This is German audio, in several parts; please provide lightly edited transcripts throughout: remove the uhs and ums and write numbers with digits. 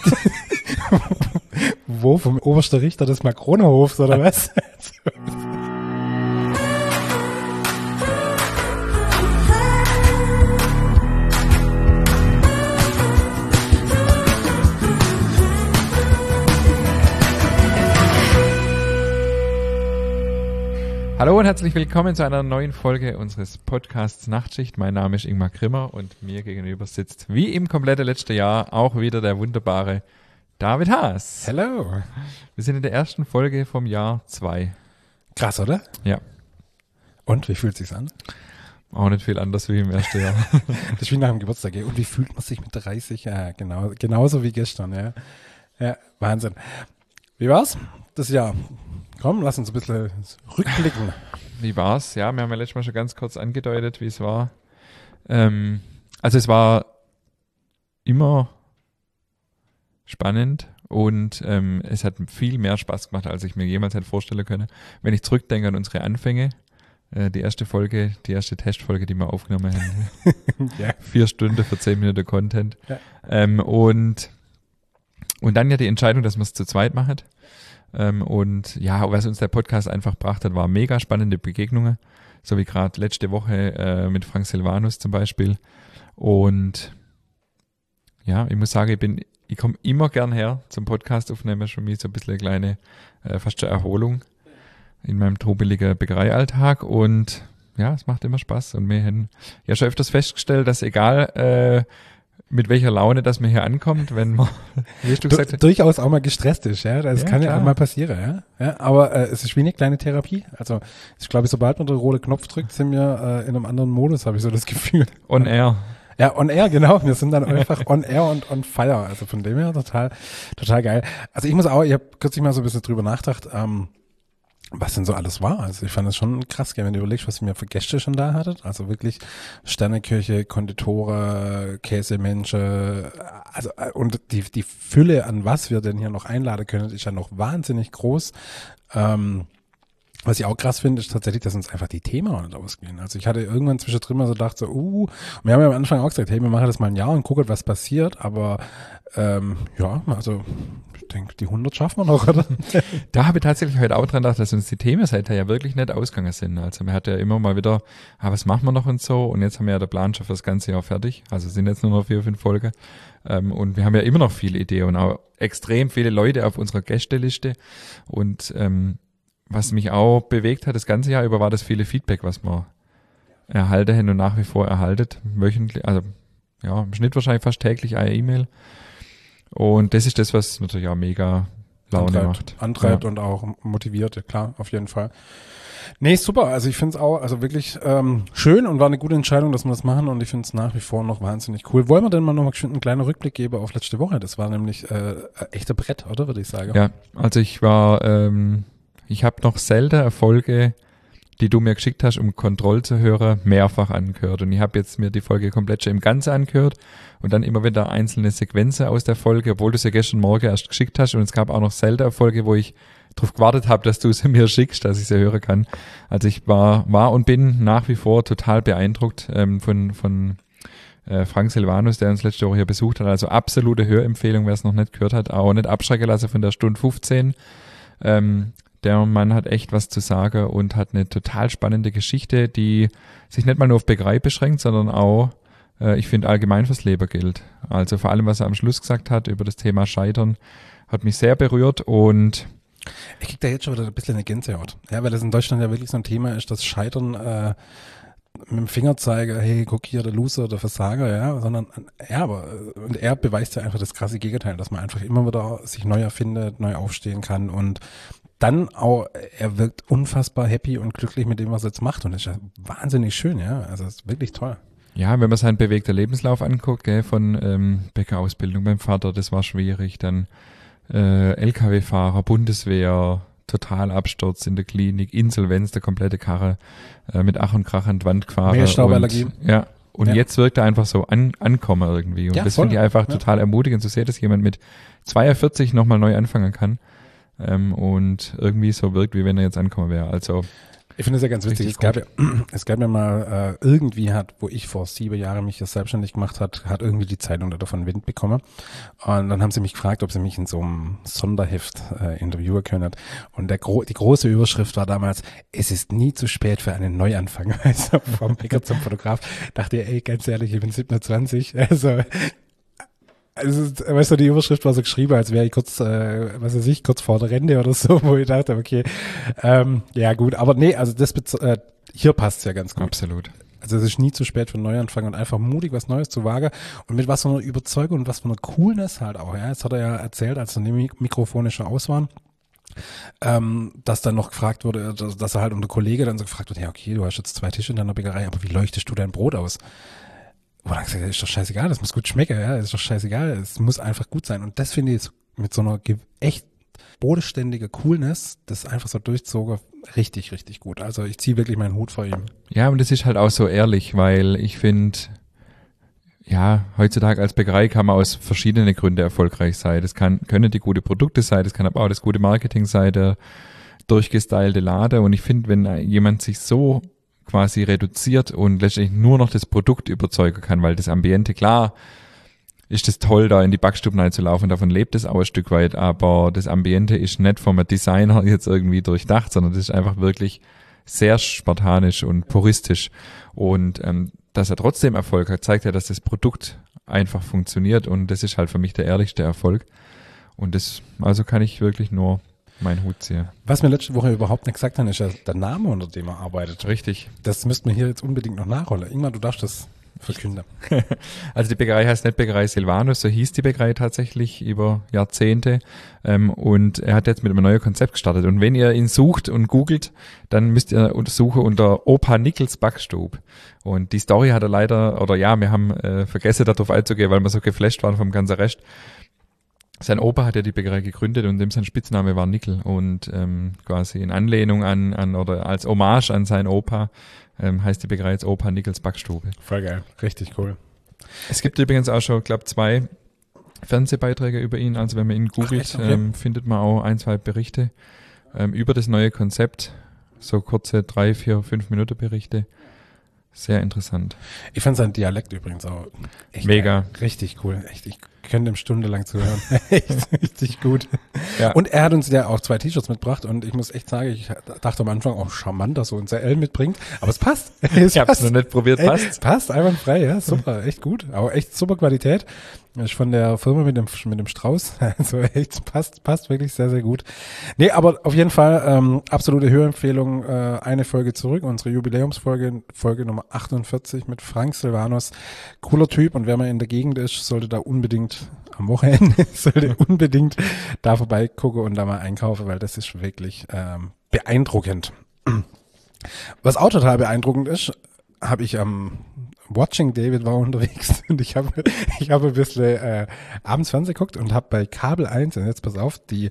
Wo? Vom obersten Richter des Makronerhofs oder was? Hallo und herzlich willkommen zu einer neuen Folge unseres Podcasts Nachtschicht. Mein Name ist Ingmar Grimmer und mir gegenüber sitzt wie im kompletten letzten Jahr auch wieder der wunderbare David Haas. Hello. Wir sind in der ersten Folge vom Jahr 2. Krass, oder? Ja. Und, wie fühlt es sich an? Auch nicht viel anders wie im ersten Jahr. Das ist wie nach dem Geburtstag. Ey. Und wie fühlt man sich mit 30? Ja, genau, genauso wie gestern. Ja, ja, Wahnsinn. Wie war's das Jahr? Komm, lass uns ein bisschen rückblicken. Wie war's? Ja, wir haben ja letztes Mal schon ganz kurz angedeutet, wie es war. Also es war immer spannend und es hat viel mehr Spaß gemacht, als ich mir jemals hätte vorstellen können. Wenn ich zurückdenke an unsere Anfänge, die erste Testfolge, die wir aufgenommen haben. Ja. 4 Stunden für 10 Minuten Content. Ja. Und dann ja die Entscheidung, dass wir es zu zweit machen. Und ja, was uns der Podcast einfach gebracht hat, war mega spannende Begegnungen, so wie gerade letzte Woche mit Frank Silvanus zum Beispiel. Und ja, ich muss sagen, ich komme immer gern her zum Podcast aufnehmen, schon mir so ein bisschen eine kleine, fast schon Erholung in meinem trubeligen Bäckereialltag. Und ja, es macht immer Spaß. Und wir haben ja schon öfters festgestellt, dass egal mit welcher Laune, dass man hier ankommt, wenn man, wie hast du gesagt, durchaus auch mal gestresst ist, ja. Das kann ja klar. auch mal passieren, ja. Ja, aber es ist wie eine kleine Therapie. Also ich glaube, sobald man den roten Knopf drückt, sind wir in einem anderen Modus, habe ich so das Gefühl. on air. Ja, on air, genau. Wir sind dann einfach on air und on fire. Also von dem her total geil. Also ich habe kürzlich mal so ein bisschen drüber nachgedacht, was denn so alles war. Also ich fand das schon krass, wenn du überlegst, was ihr mir für Gäste schon da hattet. Also wirklich Sternekirche, Konditore, Käsemenschen, also und die Fülle an was wir denn hier noch einladen können, ist ja noch wahnsinnig groß. Was ich auch krass finde, ist tatsächlich, dass uns einfach die Themen auch nicht ausgehen. Also ich hatte irgendwann zwischendrin mal so gedacht, wir haben ja am Anfang auch gesagt, hey, wir machen das mal ein Jahr und gucken, was passiert, aber ja, also ich denke, die 100 schaffen wir noch, oder? Da habe ich tatsächlich heute auch dran gedacht, dass uns die Themen seither ja wirklich nicht ausgegangen sind. Also man hat ja immer mal wieder, was machen wir noch und so, und jetzt haben wir ja den Plan schon für das ganze Jahr fertig. Also sind jetzt nur noch 4, 5 Folgen. Und wir haben ja immer noch viele Ideen und auch extrem viele Leute auf unserer Gästeliste. Und was mich auch bewegt hat das ganze Jahr über, war das viele Feedback, was wir erhalten haben und nach wie vor erhaltet, wöchentlich, also ja, im Schnitt wahrscheinlich fast täglich eine E-Mail. Und das ist das, was natürlich auch mega Laune macht. Antreibt und auch motiviert, ja, klar, auf jeden Fall. Nee, super. Also ich finde es auch also wirklich schön und war eine gute Entscheidung, dass wir das machen, und ich finde es nach wie vor noch wahnsinnig cool. Wollen wir denn mal noch mal einen kleinen Rückblick geben auf letzte Woche? Das war nämlich echter Brett, oder, würde ich sagen? Ja, also ich habe noch selten Erfolge, die du mir geschickt hast, um Kontroll zu hören, mehrfach angehört. Und ich habe jetzt mir die Folge komplett schon im Ganzen angehört und dann immer wieder einzelne Sequenzen aus der Folge, obwohl du sie gestern Morgen erst geschickt hast. Und es gab auch noch selten Erfolge, wo ich darauf gewartet habe, dass du sie mir schickst, dass ich sie hören kann. Also ich war und bin nach wie vor total beeindruckt von Frank Silvanus, der uns letzte Woche hier besucht hat. Also absolute Hörempfehlung, wer es noch nicht gehört hat, auch nicht abschrecken lassen von der Stunde 15. Der Mann hat echt was zu sagen und hat eine total spannende Geschichte, die sich nicht mal nur auf Bäckerei beschränkt, sondern auch, ich finde, allgemein fürs Leben gilt. Also vor allem, was er am Schluss gesagt hat über das Thema Scheitern, hat mich sehr berührt, und ich krieg da jetzt schon wieder ein bisschen eine Gänsehaut. Ja, weil das in Deutschland ja wirklich so ein Thema ist, dass Scheitern mit dem Fingerzeige, hey, guck hier, der Loser, der Versager, ja, sondern und er beweist ja einfach das krasse Gegenteil, dass man einfach immer wieder sich neu erfindet, neu aufstehen kann, und dann auch, er wirkt unfassbar happy und glücklich mit dem, was er jetzt macht, und das ist ja wahnsinnig schön, ja, also das ist wirklich toll. Ja, wenn man seinen bewegter Lebenslauf anguckt, gell, von Bäckerausbildung beim Vater, das war schwierig, dann LKW-Fahrer, Bundeswehr, Totalabsturz in der Klinik, Insolvenz, der komplette Karre, mit Ach und Krach an die Wand gefahren. Mehlstauballergie. Und jetzt wirkt er einfach so ankommen irgendwie. Und ja, das finde ich einfach total ermutigend zu sehen, dass jemand mit 42 nochmal neu anfangen kann und irgendwie so wirkt, wie wenn er jetzt ankommen wäre. Also Ich finde es ja ganz witzig. Es gab ja mal, wo ich vor 7 Jahren mich das selbstständig gemacht hat irgendwie die Zeitung davon Wind bekommen. Und dann haben sie mich gefragt, ob sie mich in so einem Sonderheft interviewen können. Und die große Überschrift war damals, es ist nie zu spät für einen Neuanfang. Also vom Bäcker zum Fotograf dachte ich, ey, ganz ehrlich, ich bin 27. Also, weißt du, die Überschrift war so geschrieben, als wäre ich kurz vor der Rente oder so, wo ich dachte, okay, ja gut, aber nee, also hier passt's ja ganz gut. Absolut. Also es ist nie zu spät für einen Neuanfang und einfach mutig, was Neues zu wagen und mit was für einer Überzeugung und was für einer Coolness halt auch, ja. Jetzt hat er ja erzählt, als dann die Mikrofone schon aus waren, dass dann noch gefragt wurde, dass er halt unter Kollege dann so gefragt wird, ja okay, du hast jetzt 2 Tische in deiner Bäckerei, aber wie leuchtest du dein Brot aus? Wo er gesagt hat, ist doch scheißegal, das muss gut schmecken, ja, ist doch scheißegal, es muss einfach gut sein. Und das finde ich mit so einer echt bodenständiger Coolness, das einfach so durchzogen, richtig, richtig gut. Also ich ziehe wirklich meinen Hut vor ihm. Ja, und das ist halt auch so ehrlich, weil ich finde, ja, heutzutage als Bäckerei kann man aus verschiedenen Gründen erfolgreich sein. Das können die gute Produkte sein, das kann aber auch das gute Marketing sein, der durchgestylte Laden. Und ich finde, wenn jemand sich so quasi reduziert und letztendlich nur noch das Produkt überzeugen kann, weil das Ambiente, klar, ist das toll, da in die Backstube reinzulaufen, davon lebt es auch ein Stück weit, aber das Ambiente ist nicht vom Designer jetzt irgendwie durchdacht, sondern das ist einfach wirklich sehr spartanisch und puristisch und dass er trotzdem Erfolg hat, zeigt ja, dass das Produkt einfach funktioniert und das ist halt für mich der ehrlichste Erfolg und das, also kann ich wirklich nur mein Hut ziehen. Was wir letzte Woche überhaupt nicht gesagt haben, ist ja der Name, unter dem er arbeitet. Richtig. Das müssten wir hier jetzt unbedingt noch nachholen. Ingmar, du darfst das verkünden. Also die Bäckerei heißt nicht Bäckerei Silvanus, so hieß die Bäckerei tatsächlich über Jahrzehnte und er hat jetzt mit einem neuen Konzept gestartet und wenn ihr ihn sucht und googelt, dann müsst ihr suchen unter Opa Nickels Backstube und die Story hat er leider, oder ja, wir haben vergessen darauf einzugehen, weil wir so geflasht waren vom ganzen Rest. Sein Opa hat ja die Bäckerei gegründet und dem sein Spitzname war Nickel und quasi in Anlehnung an oder als Hommage an seinen Opa heißt die Bäckerei jetzt Opa Nickels Backstube. Voll geil, richtig cool. Es gibt übrigens auch schon, glaube 2 Fernsehbeiträge über ihn, also wenn man ihn googelt, okay. Findet man auch 1, 2 Berichte über das neue Konzept, so kurze 3, 4, 5 Minuten Berichte. Sehr interessant. Ich fand seinen Dialekt übrigens auch echt mega. Geil. Richtig cool. Echt, ich könnte ihm stundenlang zuhören. Echt richtig gut. Ja. Und er hat uns ja auch 2 T-Shirts mitgebracht und ich muss echt sagen, ich dachte am Anfang, oh charmant, dass er uns L mitbringt, aber es passt. Ich hab's noch nicht probiert, passt. Passt, einwandfrei, ja, super, echt gut. Aber echt super Qualität. Das ist von der Firma mit dem Strauß. Also echt, passt wirklich sehr, sehr gut. Nee, aber auf jeden Fall absolute Hörempfehlung, eine Folge zurück, unsere Jubiläumsfolge, Folge Nummer 48 mit Frank Silvanus. Cooler Typ und wer mal in der Gegend ist, sollte da unbedingt am Wochenende, da vorbeigucken und da mal einkaufen, weil das ist wirklich beeindruckend. Was auch total beeindruckend ist, habe ich am Watching David war unterwegs und ich habe ein bisschen abends Fernsehen geguckt und habe bei Kabel 1, und jetzt pass auf, die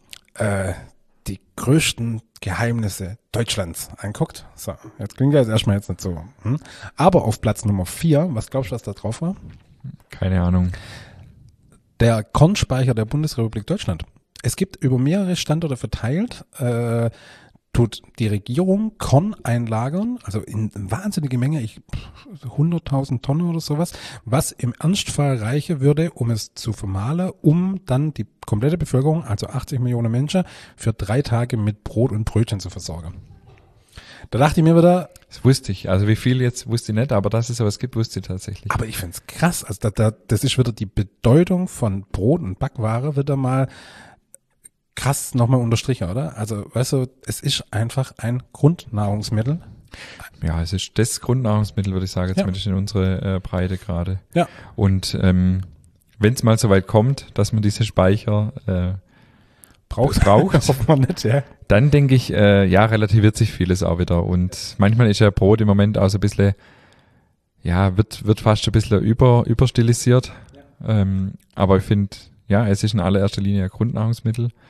größten Geheimnisse Deutschlands anguckt. So, jetzt klingt das erstmal jetzt nicht so. Aber auf Platz Nummer 4, was glaubst du, was da drauf war? Keine Ahnung. Der Kornspeicher der Bundesrepublik Deutschland. Es gibt über mehrere Standorte verteilt, tut die Regierung Korn einlagern, also in wahnsinnige Menge, 100.000 Tonnen oder sowas, was im Ernstfall reichen würde, um es zu vermahlen, um dann die komplette Bevölkerung, also 80 Millionen Menschen, für 3 Tage mit Brot und Brötchen zu versorgen. Da dachte ich mir wieder... Das wusste ich, also wie viel jetzt wusste ich nicht, aber dass es sowas gibt, wusste ich tatsächlich. Aber ich find's krass, also das ist wieder die Bedeutung von Brot und Backware wieder mal krass nochmal unterstrichen, oder? Also, weißt du, es ist einfach ein Grundnahrungsmittel. Ja, es ist das Grundnahrungsmittel, würde ich sagen, zumindest in unsere Breite gerade. Ja. Und wenn es mal so weit kommt, dass man diese Speicher braucht, hofft man nicht, ja. Dann denke ich, relativiert sich vieles auch wieder. Und manchmal ist ja Brot im Moment auch so ein bisschen, wird fast ein bisschen überstilisiert. Ja. Aber ich finde, es ist in allererster Linie ein Grundnahrungsmittel.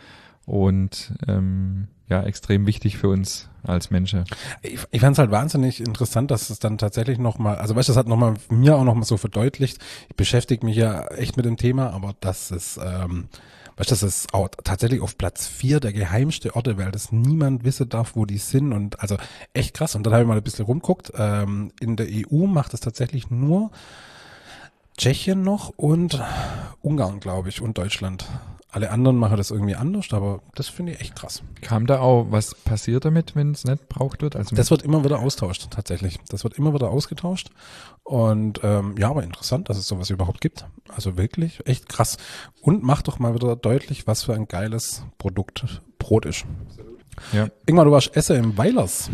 und ja, extrem wichtig für uns als Menschen. Ich fand es halt wahnsinnig interessant, dass es dann tatsächlich nochmal, also weißt du, das hat nochmal mir auch nochmal so verdeutlicht, ich beschäftige mich ja echt mit dem Thema, aber dass es, weißt du, das ist auch tatsächlich auf Platz 4 der geheimste Orte, weil das niemand wissen darf, wo die sind und also echt krass. Und dann habe ich mal ein bisschen rumguckt, in der EU macht es tatsächlich nur Tschechien noch und Ungarn, glaube ich, und Deutschland. Alle anderen machen das irgendwie anders, aber das finde ich echt krass. Kam da auch, was passiert damit, wenn es nicht braucht wird? Also Das wird immer wieder austauscht, tatsächlich. Das wird immer wieder ausgetauscht. Und ja, aber interessant, dass es sowas überhaupt gibt. Also wirklich echt krass. Und macht doch mal wieder deutlich, was für ein geiles Produkt Brot ist. ja. Ingmar, du warst Esser im Weilers.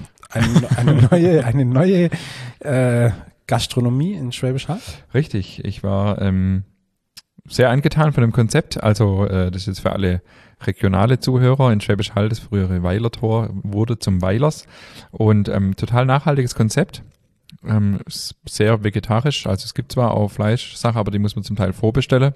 Eine neue Gastronomie in Schwäbisch Hall. Richtig, ich war sehr angetan von dem Konzept. Also das ist jetzt für alle regionale Zuhörer in Schwäbisch Hall, das frühere Weilertor wurde zum Weilers und total nachhaltiges Konzept. Sehr vegetarisch, also es gibt zwar auch Fleischsachen, aber die muss man zum Teil vorbestellen.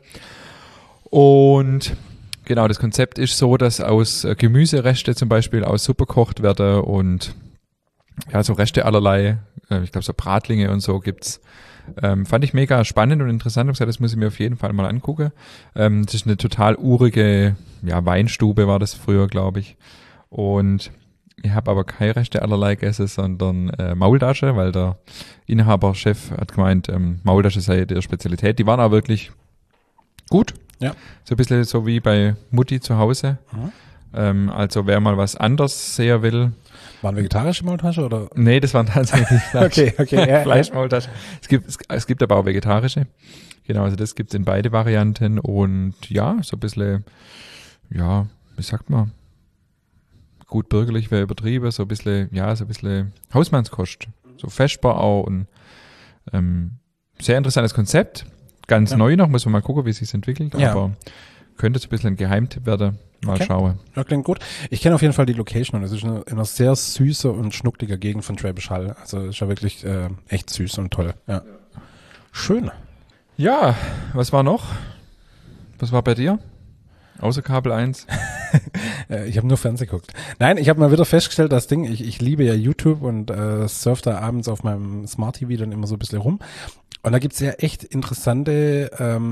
Und genau, das Konzept ist so, dass aus Gemüsereste zum Beispiel aus Suppe gekocht werden und ja, so Reste allerlei, ich glaube so Bratlinge und so gibt's. Fand ich mega spannend und interessant und gesagt, das muss ich mir auf jeden Fall mal angucken. Das ist eine total urige, ja, Weinstube war das früher, glaube ich. Und ich habe aber keine Reste allerlei gegessen, sondern Maultasche, weil der Inhaber, Chef hat gemeint, Maultasche sei der Spezialität. Die waren auch wirklich gut. Ja. So ein bisschen so wie bei Mutti zu Hause. Also wer mal was anderes sehen will. Waren vegetarische Maultasche oder? Nee, das waren tatsächlich Okay. Ja, Fleischmaultaschen. Es gibt aber auch vegetarische. Genau, also das gibt's in beide Varianten und ja, so ein bisschen, ja, wie sagt man, gut bürgerlich wäre übertrieben, so ein bisschen Hausmannskost. So festbar auch und sehr interessantes Konzept. Ganz neu noch, muss man mal gucken, wie es sich entwickelt, aber könnte so ein bisschen ein Geheimtipp werden. Mal schauen. Ja, klingt gut. Ich kenne auf jeden Fall die Location und es ist in einer sehr süße und schnucklige Gegend von Schwäbisch Hall. Also ist ja wirklich echt süß und toll. Ja. Schön. Ja, was war noch? Was war bei dir? Außer Kabel 1? Ich habe nur Fernsehen geguckt. Nein, ich habe mal wieder festgestellt, das Ding, ich liebe ja YouTube und surfe da abends auf meinem Smart TV dann immer so ein bisschen rum. Und da gibt's ja echt interessante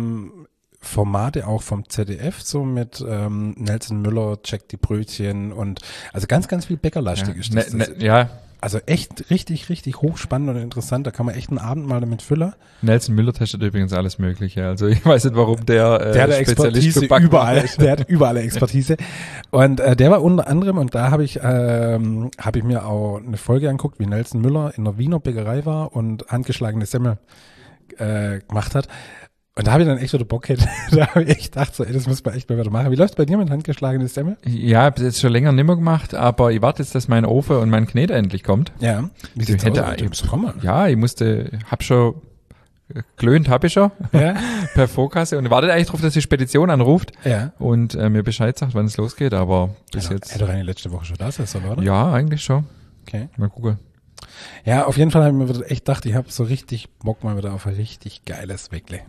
Formate auch vom ZDF, so mit Nelson Müller, checkt die Brötchen und also ganz, ganz viel bäckerlastig ist das. Ja. Also echt richtig, richtig hochspannend und interessant. Da kann man echt einen Abend mal damit füllen. Nelson Müller testet übrigens alles Mögliche. Also ich weiß nicht, warum der hat Spezialist Expertise überall. Der hat überall Expertise. Und der war unter anderem, und da habe ich mir auch eine Folge angeguckt, wie Nelson Müller in der Wiener Bäckerei war und handgeschlagene Semmel gemacht hat. Und da habe ich dann echt wieder Bock gehabt. Da habe ich echt gedacht, so, ey, das muss man echt mal wieder machen. Wie läuft es bei dir mit handgeschlagenes Semmel? Ja, ich habe jetzt schon länger nicht mehr gemacht, aber ich warte jetzt, dass mein Ofen und mein Knete endlich kommt. Ja. Wie sieht's aus? Du musst kommen. Ja, hab schon glöhnt, habe ich schon. Ja. Per Vorkasse und wartet eigentlich darauf, dass die Spedition anruft. Ja. Und mir Bescheid sagt, wann es losgeht, aber bis jetzt. Hätte doch eigentlich letzte Woche schon da sein sollen, oder? Ja, eigentlich schon. Okay. Mal gucken. Ja, auf jeden Fall habe ich mir wieder echt gedacht, ich habe so richtig Bock mal wieder auf ein richtig geiles Weckle.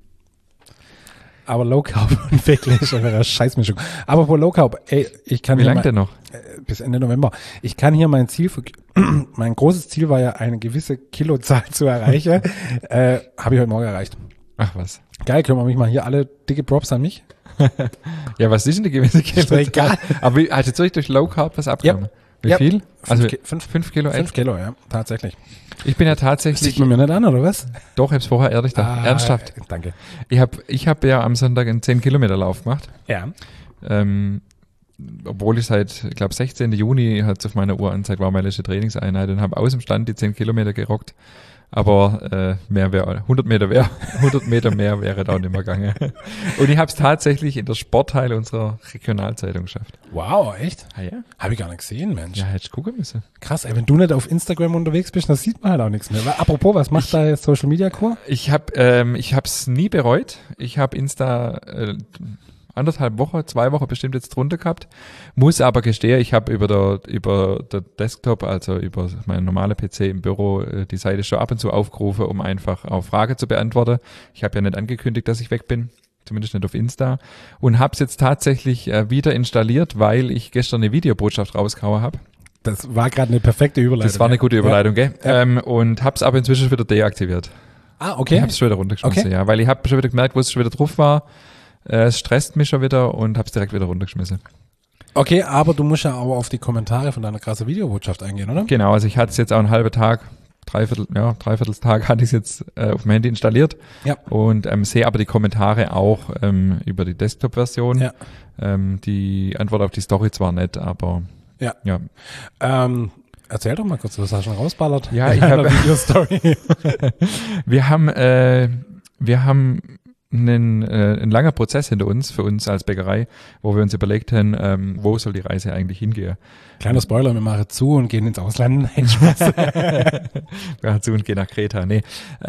Aber Low Carb und Weckle ist einfach eine Scheißmischung. Aber vor Low Carb, ey, ich kann Wie lange denn noch? Bis Ende November. Ich kann hier mein großes Ziel war ja, eine gewisse Kilozahl zu erreichen. Habe ich heute Morgen erreicht. Ach was. Geil, können wir mich mal hier alle dicke Props an mich? Ja, was ist denn die gewisse Kilozahl? Egal. Aber hast du jetzt richtig durch Low Carb was abgenommen? Ja. Wie viel? Also 5 Kilo? 5 Kilo, ja, tatsächlich. Ich bin ja tatsächlich. Sieht man mir nicht an, oder was? Doch, ich hab's vorher ehrlich da. Ernsthaft. Danke. Ich hab ja am Sonntag einen 10-Kilometer-Lauf gemacht. Ja. Obwohl ich seit, ich glaube, 16. Juni hat es auf meiner Uhr angezeigt, war meine letzte Trainingseinheit und habe aus dem Stand die 10 Kilometer gerockt. Aber mehr wäre 100 Meter mehr wäre da nicht mehr gegangen. Und ich habe es tatsächlich in der Sportteil unserer Regionalzeitung geschafft. Wow, echt? Ah ja? Habe ich gar nicht gesehen, Mensch. Ja, hätte ich gucken müssen. Krass, ey, wenn du nicht auf Instagram unterwegs bist, dann sieht man halt auch nichts mehr. Aber apropos, was macht da Social Media Core? Ich hab's nie bereut. Ich habe Insta 2 Wochen bestimmt jetzt drunter gehabt. Muss aber gestehen, ich habe über der Desktop, also über meinen normalen PC im Büro, die Seite schon ab und zu aufgerufen, um einfach auch Fragen zu beantworten. Ich habe ja nicht angekündigt, dass ich weg bin. zumindest nicht auf Insta. Und habe es jetzt tatsächlich wieder installiert, weil ich gestern eine Videobotschaft rausgehauen habe. Das war gerade eine perfekte Überleitung. Das war eine gute Überleitung, gell? Ja. Und habe es aber inzwischen wieder deaktiviert. Ah, okay. Ich habe es schon wieder runtergeschmissen, ja. Weil ich habe schon wieder gemerkt, wo es schon wieder drauf war. Es stresst mich schon wieder und habe es direkt wieder runtergeschmissen. Okay, aber du musst ja auch auf die Kommentare von deiner krassen Videobotschaft eingehen, oder? Genau, also ich hatte es jetzt auch einen halben Tag, Dreiviertelstag hatte ich es jetzt auf dem Handy installiert. Ja. Und sehe aber die Kommentare auch über die Desktop-Version. Ja. Die Antwort auf die Story zwar nicht, aber ja. Erzähl doch mal kurz, was hast du schon rausballert? Ja, ich habe Video-Story. Wir haben ein langer Prozess hinter uns, für uns als Bäckerei, wo wir uns überlegt haben, wo soll die Reise eigentlich hingehen. Kleiner Spoiler, wir machen zu und gehen ins Ausland. Nein, Spaß. Wir machen zu und gehen nach Kreta. Nee.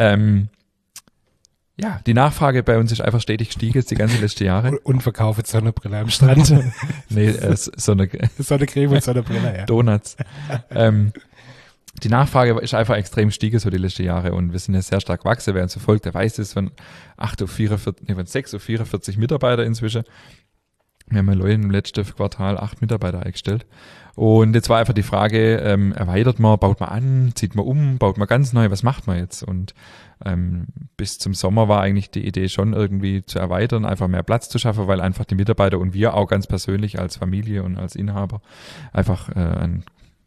Ja, die Nachfrage bei uns ist einfach stetig gestiegen, jetzt die ganzen letzten Jahre. Und verkaufe Sonnenbrille am Strand. Sonnencreme und Sonnenbrille, ja. Donuts. Die Nachfrage ist einfach extrem gestiegen so die letzten Jahre und wir sind ja sehr stark gewachsen. Wer uns verfolgt, der weiß es, von 6 auf 44 Mitarbeiter inzwischen. Wir haben ja im letzten Quartal 8 Mitarbeiter eingestellt. Und jetzt war einfach die Frage, erweitert man, baut man an, zieht man um, baut man ganz neu, was macht man jetzt? Und bis zum Sommer war eigentlich die Idee schon irgendwie zu erweitern, einfach mehr Platz zu schaffen, weil einfach die Mitarbeiter und wir auch ganz persönlich als Familie und als Inhaber einfach an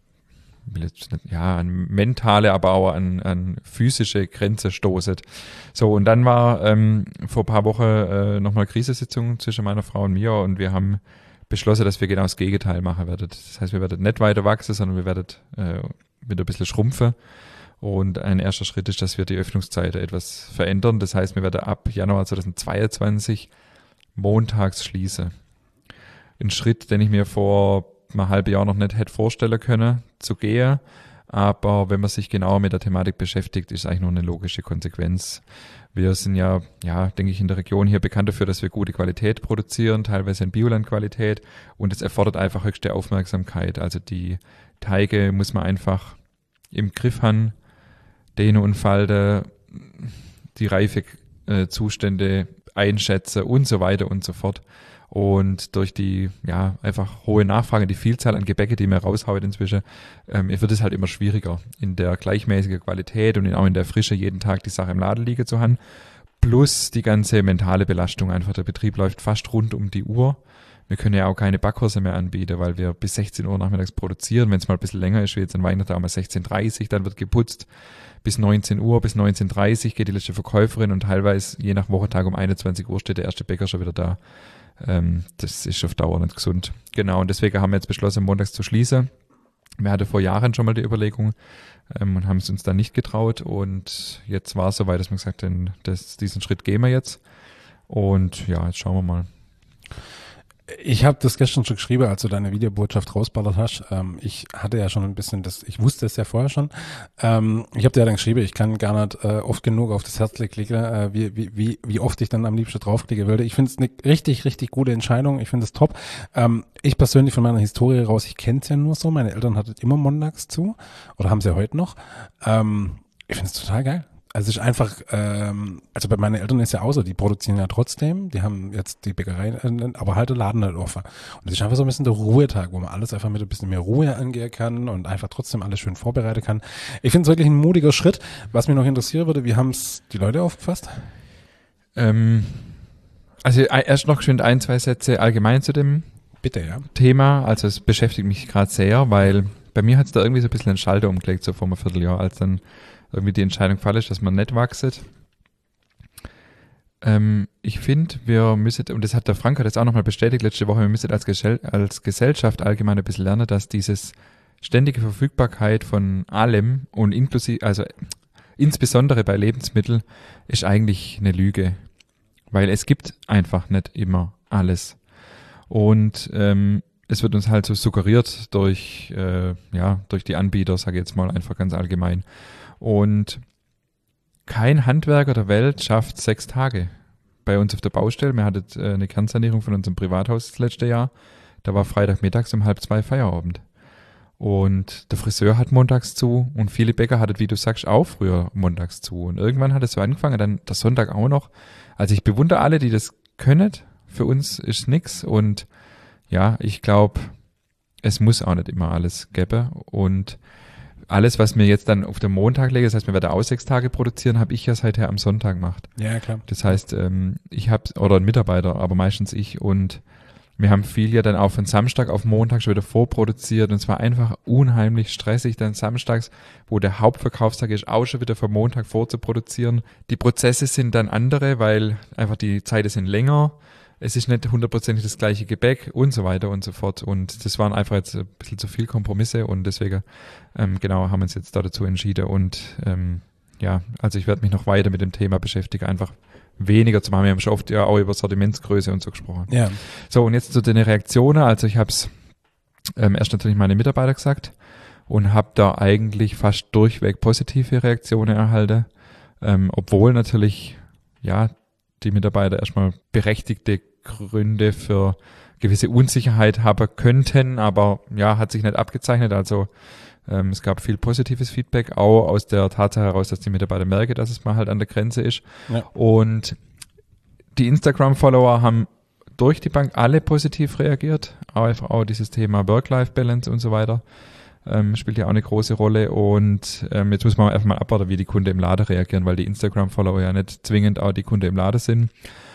mentale, aber auch an physische Grenze stoßet. So, und dann war vor ein paar Wochen nochmal Krisensitzung zwischen meiner Frau und mir und wir haben beschlossen, dass wir genau das Gegenteil machen werden. Das heißt, wir werden nicht weiter wachsen, sondern wir werden wieder ein bisschen schrumpfen. Und ein erster Schritt ist, dass wir die Öffnungszeiten etwas verändern. Das heißt, wir werden ab Januar 2022 montags schließen. Ein Schritt, den ich mir vor einem halben Jahr noch nicht hätte vorstellen können, zu gehen. Aber wenn man sich genauer mit der Thematik beschäftigt, ist eigentlich nur eine logische Konsequenz. Wir sind ja, denke ich, in der Region hier bekannt dafür, dass wir gute Qualität produzieren, teilweise in Biolandqualität. Und es erfordert einfach höchste Aufmerksamkeit. Also die Teige muss man einfach im Griff haben, dehnen und falten, die Reifezustände einschätzen und so weiter und so fort. Und durch die einfach hohe Nachfrage, die Vielzahl an Gebäcke, die mir raushaut inzwischen, wird es halt immer schwieriger, in der gleichmäßigen Qualität und auch in der Frische jeden Tag die Sache im Laden liegen zu haben. Plus die ganze mentale Belastung einfach. Der Betrieb läuft fast rund um die Uhr. Wir können ja auch keine Backkurse mehr anbieten, weil wir bis 16 Uhr nachmittags produzieren. Wenn es mal ein bisschen länger ist, wie jetzt an Weihnachten einmal 16:30 Uhr, dann wird geputzt. Bis 19 Uhr, bis 19:30 Uhr geht die letzte Verkäuferin und teilweise je nach Wochentag um 21 Uhr steht der erste Bäcker schon wieder da. Das ist auf Dauer nicht gesund. Genau, und deswegen haben wir jetzt beschlossen, montags zu schließen. Wir hatten vor Jahren schon mal die Überlegung und haben es uns dann nicht getraut. Und jetzt war es soweit, dass wir gesagt haben, diesen Schritt gehen wir jetzt. Und ja, jetzt schauen wir mal. Ich habe das gestern schon geschrieben, als du deine Videobotschaft rausballert hast. Ich hatte ja schon ein bisschen ich wusste es ja vorher schon. Ich habe dir ja dann geschrieben, ich kann gar nicht oft genug auf das Herz klicken, wie oft ich dann am liebsten draufklicken würde. Ich finde es eine richtig, richtig gute Entscheidung. Ich finde es top. Ich persönlich von meiner Historie raus, ich kenne es ja nur so. Meine Eltern hatten immer montags zu oder haben sie ja heute noch. Ich finde es total geil. Also es ist einfach, also bei meinen Eltern ist ja auch so, die produzieren ja trotzdem, die haben jetzt die Bäckerei, aber halt den Laden nicht offen. Und es ist einfach so ein bisschen der Ruhetag, wo man alles einfach mit ein bisschen mehr Ruhe angehen kann und einfach trotzdem alles schön vorbereiten kann. Ich finde es wirklich ein mutiger Schritt. Was mich noch interessieren würde, wie haben es die Leute aufgefasst? Also erst noch geschwind 1-2 Sätze allgemein zu dem Bitte, ja. Thema. Also es beschäftigt mich gerade sehr, weil bei mir hat es da irgendwie so ein bisschen einen Schalter umgelegt, so vor einem Vierteljahr, als dann irgendwie die Entscheidung gefallen ist, dass man nicht wachset. Ich finde, wir müssen, und das hat der Frank jetzt auch nochmal bestätigt letzte Woche, wir müssen als Gesellschaft allgemein ein bisschen lernen, dass dieses ständige Verfügbarkeit von allem und inklusive, also insbesondere bei Lebensmitteln, ist eigentlich eine Lüge. Weil es gibt einfach nicht immer alles. Und es wird uns halt so suggeriert durch die Anbieter, sage ich jetzt mal einfach ganz allgemein. Und kein Handwerker der Welt schafft 6 Tage. Bei uns auf der Baustelle, wir hatten eine Kernsanierung von unserem Privathaus das letzte Jahr, da war Freitagmittags um 1:30 Feierabend. Und der Friseur hat montags zu und viele Bäcker hatten, wie du sagst, auch früher montags zu. Und irgendwann hat es so angefangen, dann der Sonntag auch noch. Also ich bewundere alle, die das können. Für uns ist nix und ja, ich glaube, es muss auch nicht immer alles geben und alles, was wir jetzt dann auf den Montag legen, das heißt, wir werden auch 6 Tage produzieren, habe ich ja seither am Sonntag gemacht. Ja, klar. Das heißt, ich habe, oder ein Mitarbeiter, aber meistens ich und wir haben viel ja dann auch von Samstag auf Montag schon wieder vorproduziert und es war einfach unheimlich stressig dann samstags, wo der Hauptverkaufstag ist, auch schon wieder vom Montag vorzuproduzieren. Die Prozesse sind dann andere, weil einfach die Zeiten sind länger. Es ist nicht 100% das gleiche Gebäck und so weiter und so fort. Und das waren einfach jetzt ein bisschen zu viel Kompromisse und deswegen, haben wir uns jetzt da dazu entschieden. Und also ich werde mich noch weiter mit dem Thema beschäftigen, einfach weniger zu machen. Wir haben schon oft ja auch über Sortimentsgröße und so gesprochen. Ja. So, und jetzt zu den Reaktionen. Also ich habe es erst natürlich meine Mitarbeiter gesagt und habe da eigentlich fast durchweg positive Reaktionen erhalten. Obwohl natürlich, ja, die Mitarbeiter erstmal berechtigte Gründe für gewisse Unsicherheit haben könnten, aber ja, hat sich nicht abgezeichnet. Also es gab viel positives Feedback, auch aus der Tatsache heraus, dass die Mitarbeiter merken, dass es mal halt an der Grenze ist. Ja. Und die Instagram-Follower haben durch die Bank alle positiv reagiert. Auch dieses Thema Work-Life-Balance und so weiter spielt ja auch eine große Rolle. Und jetzt muss man einfach mal abwarten, wie die Kunden im Laden reagieren, weil die Instagram-Follower ja nicht zwingend auch die Kunden im Laden sind.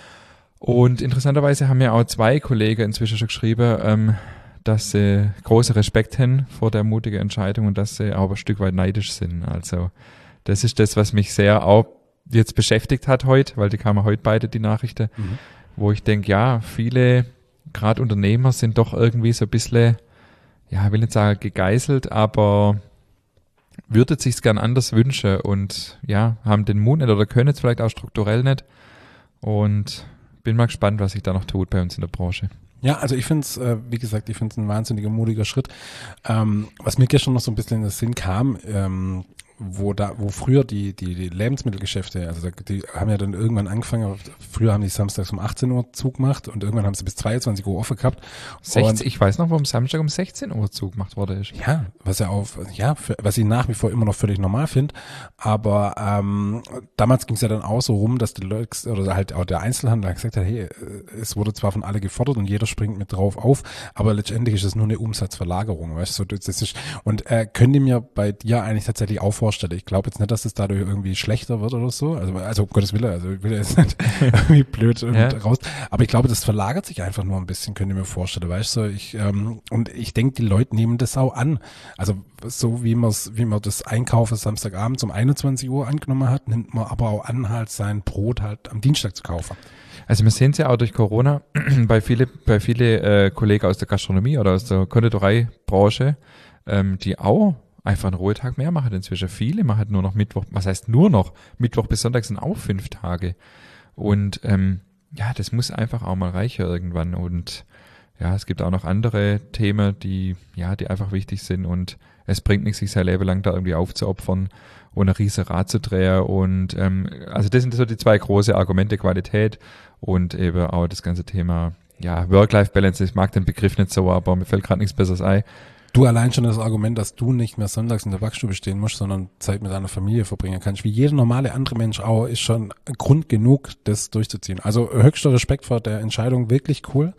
Und interessanterweise haben ja auch 2 Kollegen inzwischen schon geschrieben, dass sie großen Respekt haben vor der mutigen Entscheidung und dass sie auch ein Stück weit neidisch sind. Also das ist das, was mich sehr auch jetzt beschäftigt hat heute, weil die kamen heute beide die Nachrichten, wo ich denke, ja, viele, gerade Unternehmer, sind doch irgendwie so ein bisschen, ja, ich will nicht sagen gegeißelt, aber würden sich's gern anders wünschen und ja, haben den Mut nicht oder können es vielleicht auch strukturell nicht und bin mal gespannt, was sich da noch tut bei uns in der Branche. Ja, also ich finde es, wie gesagt, ein wahnsinniger mutiger Schritt. Was mir gestern noch so ein bisschen in den Sinn kam, wo früher die Lebensmittelgeschäfte, also die haben ja dann irgendwann angefangen, früher haben die samstags um 18 Uhr Zug gemacht und irgendwann haben sie bis 22 Uhr offen gehabt. Ich weiß noch, warum Samstag um 16 Uhr Zug gemacht wurde. Ja, was ich nach wie vor immer noch völlig normal finde, aber damals ging es ja dann auch so rum, dass die Leute, oder halt auch der Einzelhandel gesagt hat, hey, es wurde zwar von alle gefordert und jeder springt mit drauf auf, aber letztendlich ist es nur eine Umsatzverlagerung, weißt du, das ist, und könnt ihr mir bei dir eigentlich tatsächlich auch vorstellen, ich glaube jetzt nicht, dass es dadurch irgendwie schlechter wird oder so, also um Gottes Willen, also ich will jetzt nicht irgendwie blöd und raus, aber ich glaube, das verlagert sich einfach nur ein bisschen, könnt ihr mir vorstellen, weißt du, und ich denke, die Leute nehmen das auch an, also so wie man das Einkaufen Samstagabend um 21 Uhr angenommen hat, nimmt man aber auch an, halt sein Brot halt am Dienstag zu kaufen. Also wir sehen es ja auch durch Corona bei viele Kollegen aus der Gastronomie oder aus der Konditoreibranche, die auch einfach einen Ruhetag mehr machen inzwischen. Viele machen nur noch Mittwoch, was heißt nur noch? Mittwoch bis Sonntag sind auch 5 Tage. Und das muss einfach auch mal reichen irgendwann. Und ja, es gibt auch noch andere Themen, die einfach wichtig sind. Und es bringt nichts, sich sein Leben lang da irgendwie aufzuopfern und ein riesen Rad zu drehen. Und also das sind so die 2 große Argumente, Qualität und eben auch das ganze Thema, Work-Life-Balance. Ich mag den Begriff nicht so, aber mir fällt gerade nichts Besseres ein. Du allein schon das Argument, dass du nicht mehr sonntags in der Backstube stehen musst, sondern Zeit mit deiner Familie verbringen kannst, wie jeder normale andere Mensch auch, ist schon Grund genug, das durchzuziehen. Also höchster Respekt vor der Entscheidung, wirklich cool.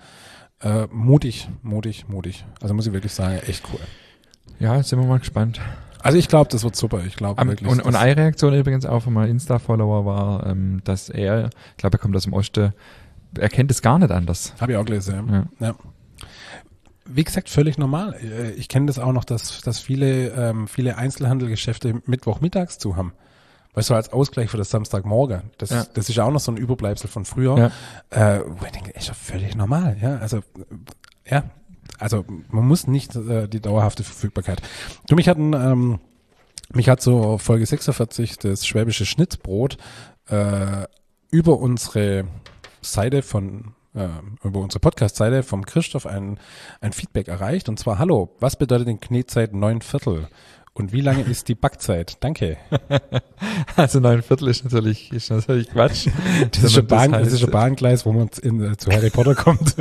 Mutig. Also muss ich wirklich sagen, echt cool. Ja, sind wir mal gespannt. Also ich glaube, das wird super. Ich glaube wirklich. Und eine Reaktion übrigens auch von meinem Insta-Follower war, dass er kommt aus dem Osten, er kennt es gar nicht anders. Habe ich auch gelesen, ja. Wie gesagt, völlig normal. Ich kenne das auch noch, dass viele Einzelhandelgeschäfte Mittwochmittags zu haben. Weißt du, als Ausgleich für das Samstagmorgen. Das ist ja auch noch so ein Überbleibsel von früher. Ja. Wo ich denke, ist ja völlig normal. Ja, also man muss nicht die dauerhafte Verfügbarkeit. Du, mich hat so Folge 46, das schwäbische Schnittbrot, über unsere Seite über unsere Podcast-Seite vom Christoph ein Feedback erreicht. Und zwar, hallo, was bedeutet denn Knetzeit 9/4? Und wie lange ist die Backzeit? Danke. Also 9/4 ist natürlich Quatsch. Das ist ein Bahngleis, wo man zu Harry Potter kommt.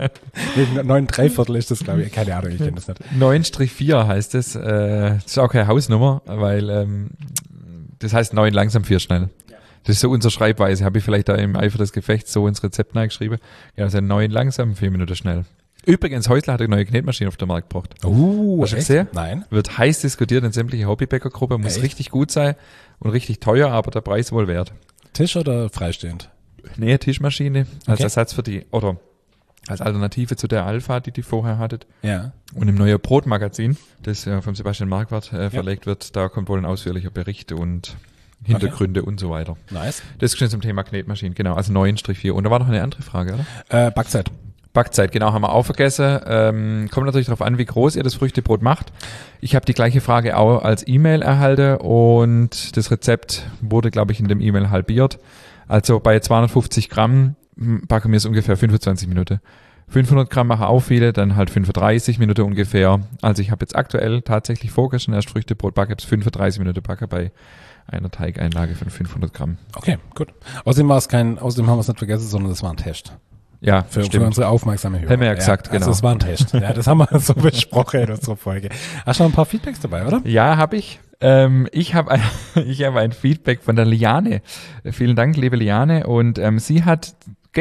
9¾ ist das, glaube ich. Keine Ahnung, ich kenne das nicht. 9/4 heißt es. Das ist auch keine Hausnummer, weil das heißt 9 langsam, 4 schnell. Das ist so unsere Schreibweise. Habe ich vielleicht da im Eifer des Gefechts so ins Rezept geschrieben. Ja, also 9 langsam, 4 Minuten schnell. Übrigens, Häusler hat eine neue Knetmaschine auf den Markt gebracht. Hast du gesehen? Nein. Wird heiß diskutiert in sämtliche Hobbybäckergruppe. Muss Echt? richtig gut sein und richtig teuer, aber der Preis wohl wert. Tisch oder freistehend? Nee, Tischmaschine als Okay. Ersatz für oder als Alternative zu der Alpha, die vorher hattet. Ja. Und im neuen Brotmagazin, das vom Sebastian Marquardt verlegt wird, da kommt wohl ein ausführlicher Bericht und Hintergründe und so weiter. Nice. Das ist schon zum Thema Knetmaschinen, genau, also 9-4. Und da war noch eine andere Frage, oder? Backzeit. Backzeit, genau, haben wir auch vergessen. Kommt natürlich darauf an, wie groß ihr das Früchtebrot macht. Ich habe die gleiche Frage auch als E-Mail erhalten und das Rezept wurde, glaube ich, in dem E-Mail halbiert. Also bei 250 Gramm backen wir es ungefähr 25 Minuten. 500 Gramm machen auch viele, dann halt 35 Minuten ungefähr. Also ich habe jetzt aktuell tatsächlich vorgestern erst Früchtebrot backen, bis 35 Minuten backen bei einer Teigeinlage von 500 Gramm. Okay, gut. Außerdem haben wir es nicht vergessen, sondern das war ein Test. Ja, Für stimmt. unsere aufmerksame Hörer. Haben wir ja gesagt, genau. Also es war ein Test. Ja, das haben wir so besprochen in unserer Folge. Hast du noch ein paar Feedbacks dabei, oder? Ja, habe ich. Ich habe ein Feedback von der Liane. Vielen Dank, liebe Liane. Und sie hat